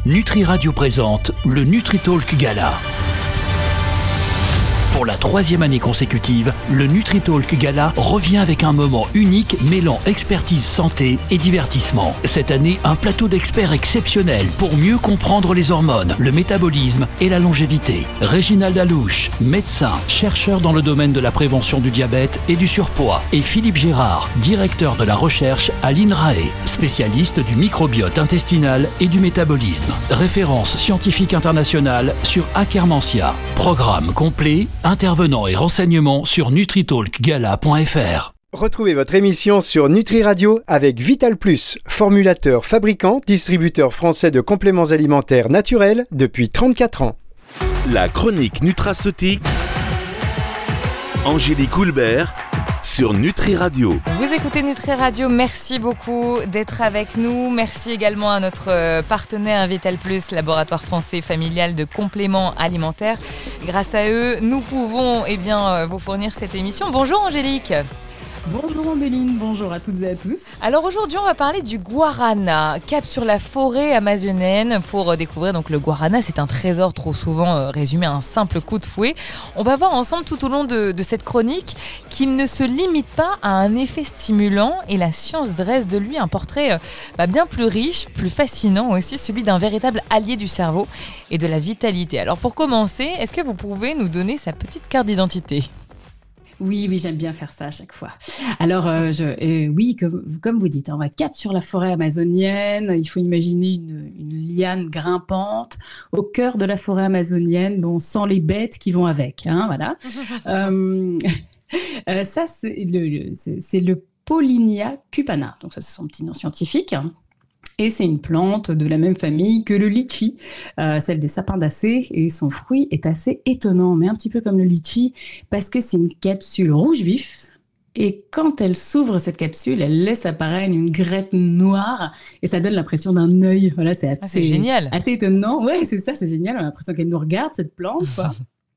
Nutri Radio présente le NutriTalk Gala. Pour la 3e année consécutive, le NutriTalk Gala revient avec un moment unique mêlant expertise santé et divertissement. Cette année, un plateau d'experts exceptionnel pour mieux comprendre les hormones, le métabolisme et la longévité. Réginald Alouche, médecin, chercheur dans le domaine de la prévention du diabète et du surpoids. Et Philippe Gérard, directeur de la recherche à l'INRAE, spécialiste du microbiote intestinal et du métabolisme. Référence scientifique internationale sur Akkermansia. Programme complet, intervenants et renseignements sur nutritalkgala.fr. Retrouvez votre émission sur Nutri Radio avec Vital Plus, formulateur, fabricant, distributeur français de compléments alimentaires naturels depuis 34 ans. La chronique nutraceutique, Angélique Houlbert sur Nutri Radio. Vous écoutez Nutri Radio, merci beaucoup d'être avec nous. Merci également à notre partenaire Vital Plus, laboratoire français familial de compléments alimentaires. Grâce à eux, nous pouvons vous fournir cette émission. Bonjour Angélique. Bonjour Ambéline, bonjour à toutes et à tous. Alors aujourd'hui on va parler du guarana, cap sur la forêt amazonienne pour découvrir donc le guarana. C'est un trésor trop souvent résumé à un simple coup de fouet. On va voir ensemble tout au long de cette chronique qu'il ne se limite pas à un effet stimulant et la science dresse de lui un portrait bien plus riche, plus fascinant aussi, celui d'un véritable allié du cerveau et de la vitalité. Alors pour commencer, est-ce que vous pouvez nous donner sa petite carte d'identité ? Oui, j'aime bien faire ça à chaque fois. Alors, comme vous dites, on va cap sur la forêt amazonienne. Il faut imaginer une liane grimpante au cœur de la forêt amazonienne, sans les bêtes qui vont avec. Voilà. Ça, c'est le Paullinia cupana. Donc ça, c'est son petit nom scientifique. Et c'est une plante de la même famille que le litchi, celle des sapins d'Assé, et son fruit est assez étonnant, mais un petit peu comme le litchi, parce que c'est une capsule rouge vif, et quand elle s'ouvre cette capsule, elle laisse apparaître une graisse noire, et ça donne l'impression d'un œil. Voilà, c'est génial. Assez étonnant. Ouais, c'est ça, c'est génial. On a l'impression qu'elle nous regarde, cette plante, quoi.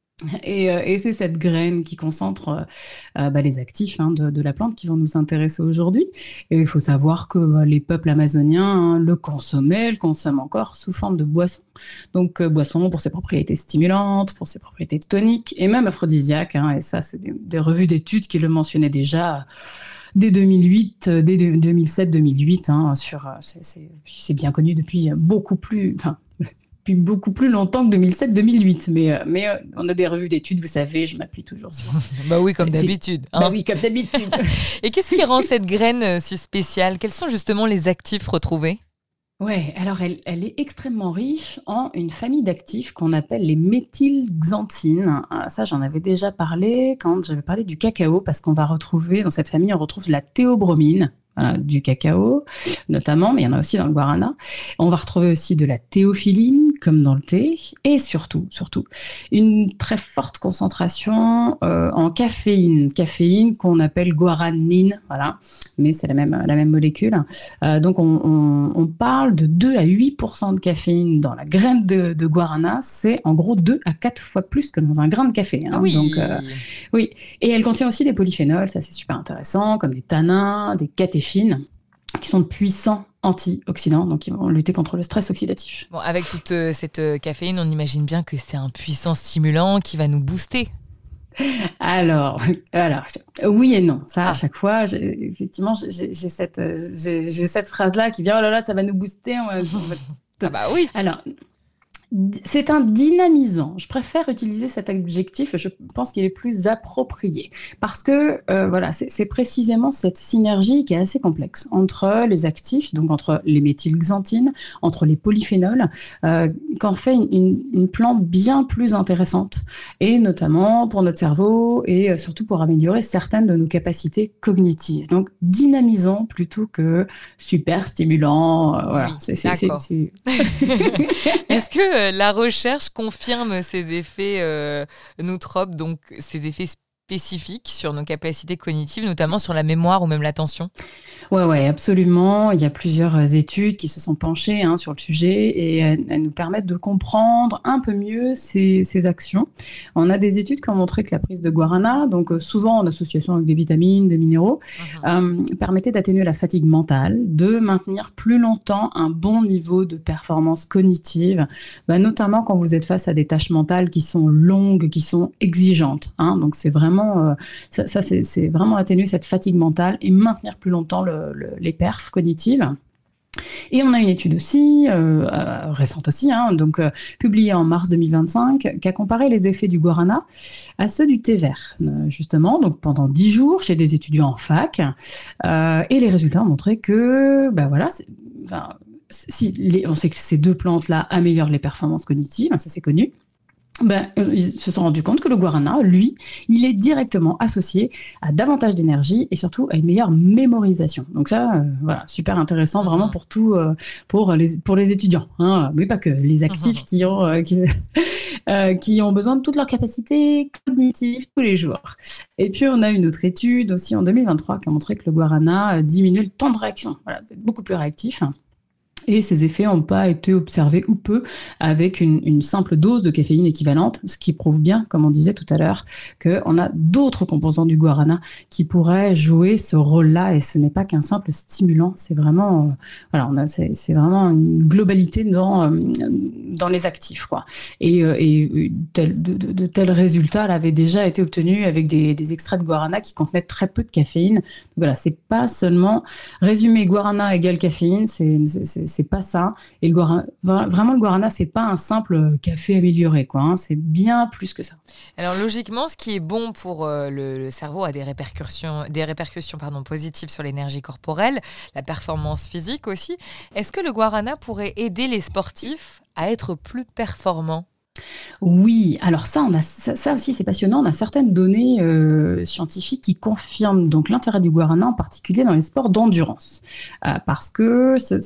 Et c'est cette graine qui concentre les actifs de la plante qui vont nous intéresser aujourd'hui. Et il faut savoir que les peuples amazoniens le consomment encore sous forme de boisson. Donc boisson pour ses propriétés stimulantes, pour ses propriétés toniques et même aphrodisiaques. Et ça, c'est des revues d'études qui le mentionnaient déjà dès 2008, dès 2007-2008. C'est bien connu depuis beaucoup plus longtemps que 2007-2008. Mais on a des revues d'études, vous savez, je m'appuie toujours sur... oui, comme d'habitude. Oui, comme d'habitude. Et qu'est-ce qui rend cette graine si spéciale ? Quels sont justement les actifs retrouvés ? Ouais, alors elle est extrêmement riche en une famille d'actifs qu'on appelle les méthylxanthines. Ça, j'en avais déjà parlé quand j'avais parlé du cacao, parce qu'on va retrouver, dans cette famille, on retrouve la théobromine, du cacao notamment, mais il y en a aussi dans le guarana. On va retrouver aussi de la théophyline, comme dans le thé, et surtout, une très forte concentration en caféine qu'on appelle guaranine, voilà, mais c'est la même molécule. Donc on parle de 2 à 8% de caféine dans la graine de guarana, c'est en gros 2 à 4 fois plus que dans un grain de café. Oui. Donc, oui, et elle contient aussi des polyphénols, ça c'est super intéressant, comme des tanins, des catéchines, qui sont de puissants antioxydants, donc ils vont lutter contre le stress oxydatif. Bon, avec toute cette caféine, on imagine bien que c'est un puissant stimulant qui va nous booster. Alors, oui et non. Ça, à chaque fois, effectivement, j'ai cette phrase-là qui vient, oh là là, ça va nous booster. Oui. Alors, c'est un dynamisant. Je préfère utiliser cet adjectif, je pense qu'il est plus approprié. Parce que, c'est précisément cette synergie qui est assez complexe entre les actifs, donc entre les méthylxanthines, entre les polyphénols, qu'en fait une plante bien plus intéressante. Et notamment pour notre cerveau et surtout pour améliorer certaines de nos capacités cognitives. Donc, dynamisant plutôt que super stimulant. Voilà. Oui, d'accord. Est-ce que la recherche confirme ces effets nootropes, donc ces effets spécifiques sur nos capacités cognitives, notamment sur la mémoire ou même l'attention? Ouais, absolument. Il y a plusieurs études qui se sont penchées sur le sujet et elles nous permettent de comprendre un peu mieux ces actions. On a des études qui ont montré que la prise de guarana, donc souvent en association avec des vitamines, des minéraux, permettait d'atténuer la fatigue mentale, de maintenir plus longtemps un bon niveau de performance cognitive, notamment quand vous êtes face à des tâches mentales qui sont longues, qui sont exigeantes. Donc c'est vraiment, c'est vraiment atténuer cette fatigue mentale et maintenir plus longtemps les perfs cognitives. Et on a une étude aussi, récente aussi, publiée en mars 2025, qui a comparé les effets du guarana à ceux du thé vert, justement, donc pendant 10 jours chez des étudiants en fac. Et les résultats ont montré que, on sait que ces deux plantes-là améliorent les performances cognitives, ça c'est connu. Ils se sont rendus compte que le guarana, lui, il est directement associé à davantage d'énergie et surtout à une meilleure mémorisation. Donc ça, super intéressant vraiment pour tout, pour les étudiants, mais pas que, les actifs qui ont besoin de toutes leurs capacités cognitives tous les jours. Et puis on a une autre étude aussi en 2023 qui a montré que le guarana diminue le temps de réaction. Voilà, c'est beaucoup plus réactif. Et ces effets n'ont pas été observés ou peu avec une simple dose de caféine équivalente, ce qui prouve bien, comme on disait tout à l'heure, qu'on a d'autres composants du guarana qui pourraient jouer ce rôle-là, et ce n'est pas qu'un simple stimulant, c'est vraiment, c'est vraiment une globalité dans les actifs, quoi. Et de tels résultats avaient déjà été obtenus avec des extraits de guarana qui contenaient très peu de caféine. Donc voilà, c'est pas seulement résumé guarana égale caféine, c'est pas ça. Et le guarana, c'est pas un simple café amélioré, quoi. C'est bien plus que ça. Alors logiquement, ce qui est bon pour le cerveau a des répercussions positives sur l'énergie corporelle, la performance physique aussi. Est-ce que le guarana pourrait aider les sportifs à être plus performants? Oui, alors ça aussi c'est passionnant. On a certaines données scientifiques qui confirment donc l'intérêt du guarana, en particulier dans les sports d'endurance, parce que ça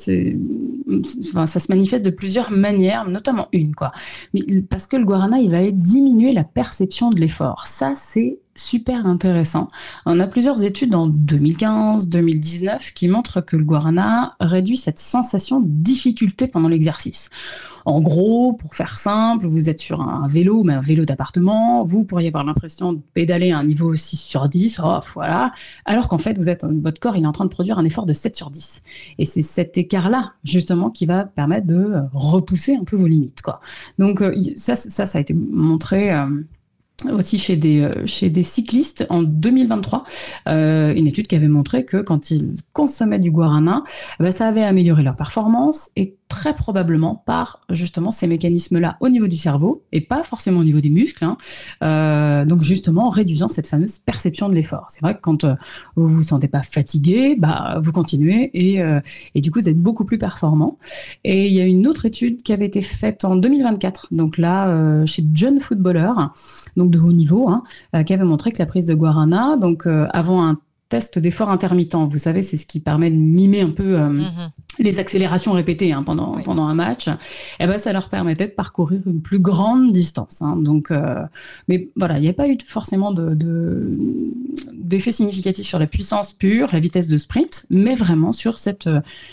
se manifeste de plusieurs manières, notamment parce que le guarana, il va aller diminuer la perception de l'effort. Ça, c'est super intéressant. On a plusieurs études en 2015, 2019 qui montrent que le guarana réduit cette sensation de difficulté pendant l'exercice. En gros, pour faire simple, vous êtes sur un vélo, mais un vélo d'appartement, vous pourriez avoir l'impression de pédaler à un niveau 6 sur 10, alors qu'en fait, votre corps il est en train de produire un effort de 7 sur 10. Et c'est cet écart-là, justement, qui va permettre de repousser un peu vos limites, quoi. Donc, ça a été montré aussi chez des cyclistes en 2023, une étude qui avait montré que quand ils consommaient du guarana, ça avait amélioré leur performance, et très probablement par justement ces mécanismes-là au niveau du cerveau et pas forcément au niveau des muscles, donc justement en réduisant cette fameuse perception de l'effort. C'est vrai que quand vous vous sentez pas fatigué, vous continuez et du coup vous êtes beaucoup plus performant. Et il y a une autre étude qui avait été faite en 2024, donc là chez de jeunes footballeurs, donc de haut niveau, qui avait montré que la prise de guarana, donc avant un test d'effort intermittent, vous savez, c'est ce qui permet de mimer un peu les accélérations répétées pendant un match, ça leur permettait de parcourir une plus grande distance. Donc, mais voilà, il n'y a pas eu forcément d'effet significatif sur la puissance pure, la vitesse de sprint, mais vraiment sur cette...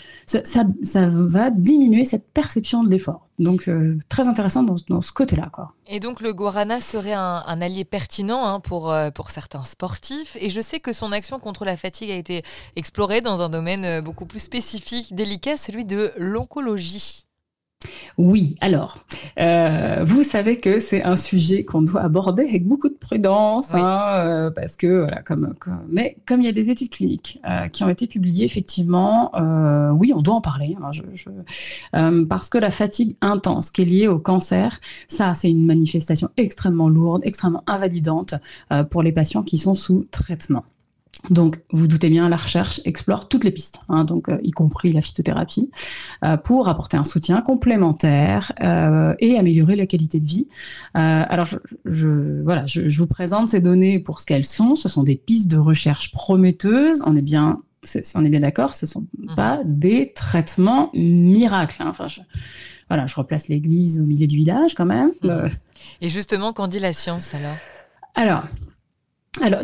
Ça va diminuer cette perception de l'effort. Donc, très intéressant dans ce côté-là, quoi. Et donc, le guarana serait un allié pertinent pour certains sportifs. Et je sais que son action contre la fatigue a été explorée dans un domaine beaucoup plus spécifique, délicat, celui de l'oncologie. Oui, alors, vous savez que c'est un sujet qu'on doit aborder avec beaucoup de prudence, oui. Parce que, voilà, mais comme il y a des études cliniques qui ont été publiées, effectivement, oui, on doit en parler. Parce que la fatigue intense qui est liée au cancer, ça, c'est une manifestation extrêmement lourde, extrêmement invalidante pour les patients qui sont sous traitement. Donc, vous doutez bien, la recherche explore toutes les pistes, donc y compris la phytothérapie, pour apporter un soutien complémentaire et améliorer la qualité de vie. Alors, je vous présente ces données pour ce qu'elles sont. Ce sont des pistes de recherche prometteuses. On est bien d'accord, ce ne sont pas des traitements miracles. Je replace l'église au milieu du village quand même. Et justement, qu'en dit la science alors ? Alors, Alors,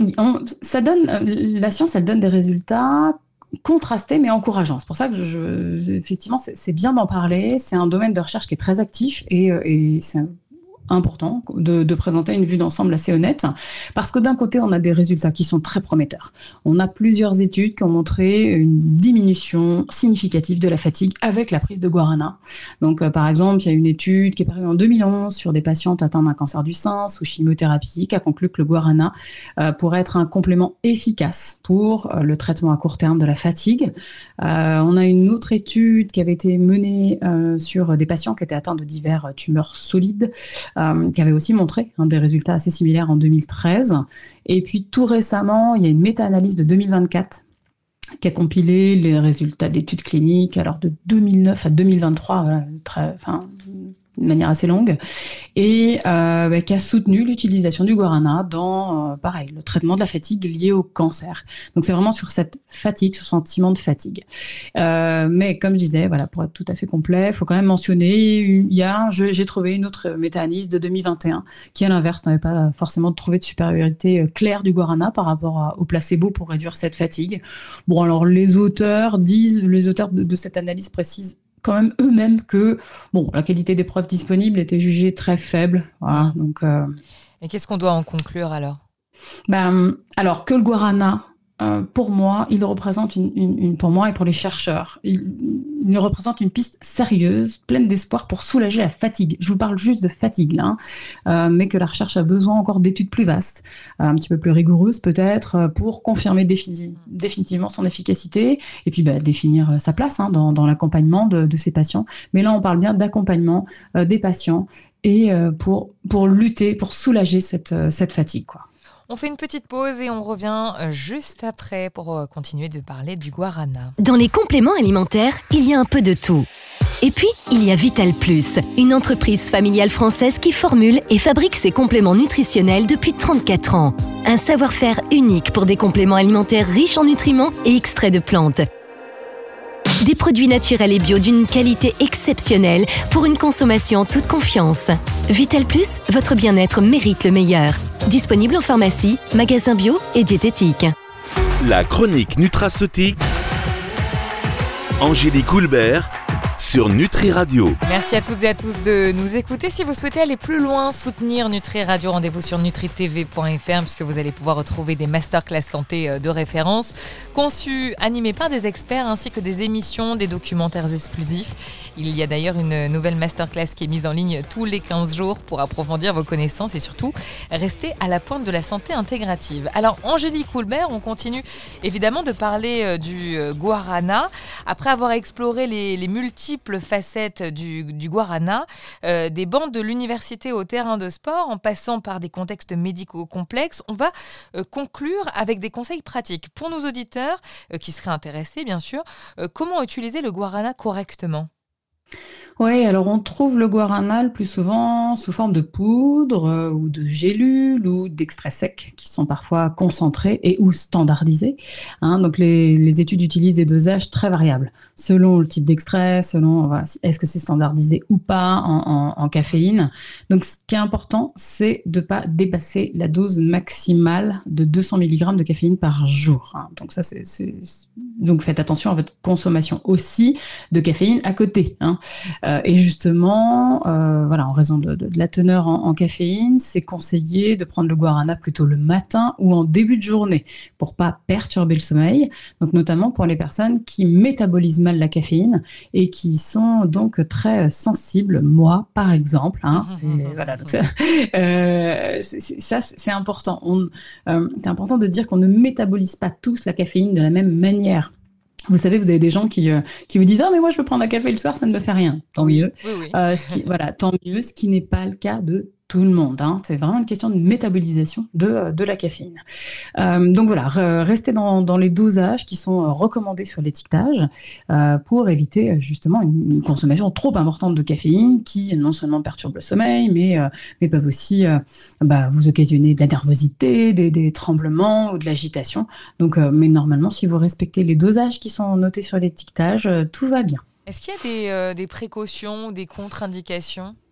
la science, elle donne des résultats contrastés mais encourageants. C'est pour ça que effectivement, c'est bien d'en parler. C'est un domaine de recherche qui est très actif et c'est important de présenter une vue d'ensemble assez honnête, parce que d'un côté, on a des résultats qui sont très prometteurs. On a plusieurs études qui ont montré une diminution significative de la fatigue avec la prise de guarana. Donc, par exemple, il y a une étude qui est parue en 2011 sur des patientes atteintes d'un cancer du sein sous chimiothérapie qui a conclu que le guarana pourrait être un complément efficace pour le traitement à court terme de la fatigue. On a une autre étude qui avait été menée sur des patients qui étaient atteints de divers tumeurs solides, qui avait aussi montré des résultats assez similaires en 2013. Et puis tout récemment, il y a une méta-analyse de 2024 qui a compilé les résultats d'études cliniques alors de 2009 à 2023, de manière assez longue, et qui a soutenu l'utilisation du guarana dans, pareil, le traitement de la fatigue liée au cancer. Donc c'est vraiment sur cette fatigue, ce sentiment de fatigue. Mais comme je disais, voilà, pour être tout à fait complet, il faut quand même mentionner, j'ai trouvé une autre méta-analyse de 2021 qui, à l'inverse, n'avait pas forcément trouvé de supériorité claire du guarana par rapport au placebo pour réduire cette fatigue. Bon, alors les auteurs de cette analyse précisent quand même eux-mêmes que la qualité des preuves disponibles était jugée très faible. Voilà, donc, Et qu'est-ce qu'on doit en conclure alors ? Alors que le guarana, pour moi, il représente pour moi et pour les chercheurs, il représente une piste sérieuse, pleine d'espoir pour soulager la fatigue. Je vous parle juste de fatigue là, mais que la recherche a besoin encore d'études plus vastes, un petit peu plus rigoureuses peut-être, pour confirmer définitivement son efficacité et puis définir sa place dans l'accompagnement de ces patients. Mais là, on parle bien d'accompagnement des patients et pour lutter, pour soulager cette fatigue, quoi. On fait une petite pause et on revient juste après pour continuer de parler du guarana. Dans les compléments alimentaires, il y a un peu de tout. Et puis, il y a Vital Plus, une entreprise familiale française qui formule et fabrique ses compléments nutritionnels depuis 34 ans. Un savoir-faire unique pour des compléments alimentaires riches en nutriments et extraits de plantes. Des produits naturels et bio d'une qualité exceptionnelle pour une consommation en toute confiance. Vital Plus, votre bien-être mérite le meilleur. Disponible en pharmacie, magasin bio et diététique. La chronique nutraceutique, Angélique Houlbert sur Nutri Radio. Merci à toutes et à tous de nous écouter. Si vous souhaitez aller plus loin, soutenir Nutri Radio, rendez-vous sur nutritv.fr puisque vous allez pouvoir retrouver des masterclass santé de référence conçus, animés par des experts ainsi que des émissions, des documentaires exclusifs. Il y a d'ailleurs une nouvelle masterclass qui est mise en ligne tous les 15 jours pour approfondir vos connaissances et surtout rester à la pointe de la santé intégrative. Alors Angélique Houlbert, on continue évidemment de parler du guarana. Après avoir exploré les multiples facettes du guarana, des bancs de l'université au terrain de sport, en passant par des contextes médicaux complexes, on va conclure avec des conseils pratiques pour nos auditeurs qui seraient intéressés bien sûr. Comment utiliser le guarana correctement ? Oui, alors on trouve le guarana le plus souvent sous forme de poudre ou de gélules ou d'extraits secs qui sont parfois concentrés et ou standardisés. Donc les études utilisent des dosages très variables selon le type d'extrait, selon est-ce que c'est standardisé ou pas en caféine. Donc ce qui est important, c'est de ne pas dépasser la dose maximale de 200 mg de caféine par jour. Donc ça, donc faites attention à votre consommation aussi de caféine à côté. Et justement, en raison de la teneur en caféine, c'est conseillé de prendre le guarana plutôt le matin ou en début de journée pour pas perturber le sommeil. Donc notamment pour les personnes qui métabolisent mal la caféine et qui sont donc très sensibles. Moi, par exemple. C'est important. C'est important de dire qu'on ne métabolise pas tous la caféine de la même manière. Vous savez, vous avez des gens qui vous disent « Ah, mais moi, je peux prendre un café le soir, ça ne me fait rien. » Tant mieux. Oui. Tant mieux, ce qui n'est pas le cas de tout le monde. C'est vraiment une question de métabolisation de la caféine. Donc voilà, restez dans les dosages qui sont recommandés sur l'étiquetage pour éviter justement une consommation trop importante de caféine qui non seulement perturbe le sommeil, mais peuvent aussi vous occasionner de la nervosité, des tremblements ou de l'agitation. Donc, mais normalement, si vous respectez les dosages qui sont notés sur l'étiquetage, tout va bien. Est-ce qu'il y a des précautions, des contre-indications ?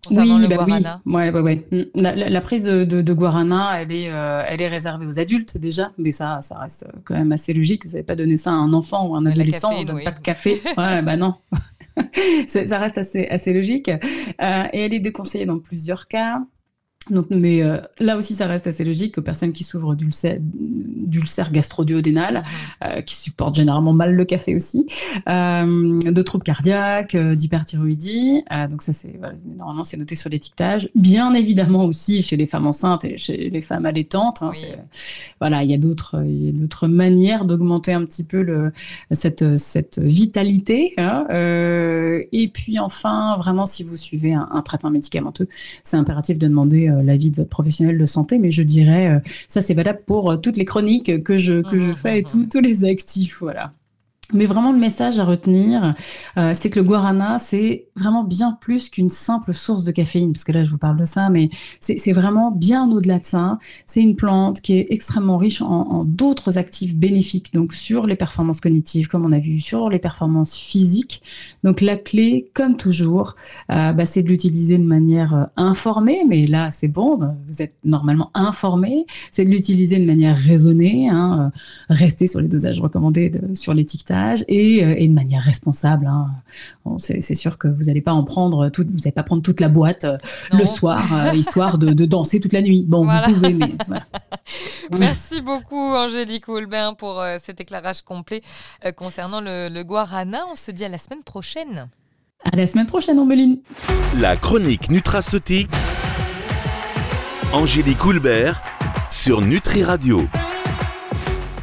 concernant le guarana. Ouais. La prise de guarana, elle est réservée aux adultes déjà, mais ça reste quand même assez logique. Vous n'avez pas donné ça à un enfant ou un adolescent, on ne donne pas de café. Ouais, bah non. Ça reste assez logique. Et elle est déconseillée dans plusieurs cas. Donc, mais là aussi, ça reste assez logique aux personnes qui souffrent d'ulcère gastro-duodénal, qui supportent généralement mal le café aussi, de troubles cardiaques, d'hyperthyroïdie. Donc ça, normalement, c'est noté sur l'étiquetage. Bien évidemment aussi chez les femmes enceintes et chez les femmes allaitantes. Oui. Il y a d'autres manières d'augmenter un petit peu cette vitalité. Et puis enfin, vraiment, si vous suivez un traitement médicamenteux, c'est impératif de demander l'avis de votre professionnel de santé, mais je dirais, ça c'est valable pour toutes les chroniques que je fais et tous les actifs, voilà. Mais vraiment, le message à retenir, c'est que le guarana, c'est vraiment bien plus qu'une simple source de caféine, parce que là, je vous parle de ça, mais c'est vraiment bien au-delà de ça. C'est une plante qui est extrêmement riche en d'autres actifs bénéfiques, donc sur les performances cognitives, comme on a vu, sur les performances physiques. Donc, la clé, comme toujours, c'est de l'utiliser de manière informée, mais là, c'est bon, vous êtes normalement informé. C'est de l'utiliser de manière raisonnée, rester sur les dosages recommandés sur l'étiquetage, et de manière responsable. C'est sûr que vous n'allez pas prendre toute la boîte le soir, histoire de danser toute la nuit. Bon, voilà. Vous pouvez, mais voilà. Merci beaucoup, Angélique Houlbin, pour cet éclairage complet concernant le guarana. On se dit à la semaine prochaine. À la semaine prochaine, Ambeline. La chronique nutraceutique, Angélique Houlbert sur Nutri Radio.